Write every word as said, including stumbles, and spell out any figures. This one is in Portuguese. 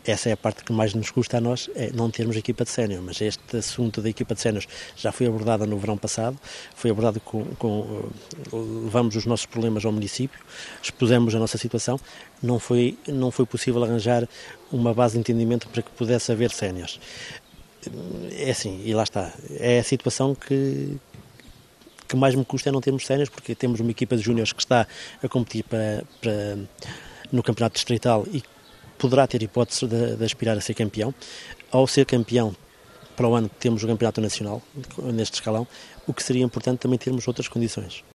essa é a parte que mais nos custa a nós, é não termos equipa de sénior, mas este assunto da equipa de séniores já foi abordado no verão passado, foi abordado com, com levamos os nossos problemas ao município, expusemos a nossa situação, não foi, não foi possível arranjar uma base de entendimento para que pudesse haver séniores. É assim, e lá está, é a situação que, que mais me custa é não termos séniores, porque temos uma equipa de júniores que está a competir para, para, no campeonato distrital e poderá ter hipótese de, de aspirar a ser campeão. Ao ser campeão, para o ano temos o campeonato nacional, neste escalão, o que seria importante também termos outras condições.